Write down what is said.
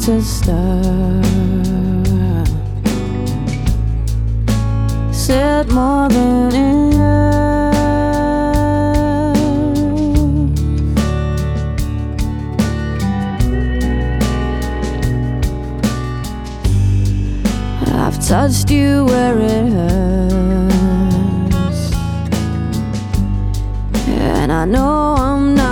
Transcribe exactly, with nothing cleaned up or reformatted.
to stop. Said more than enough. I've touched you where it hurts, and I know I'm not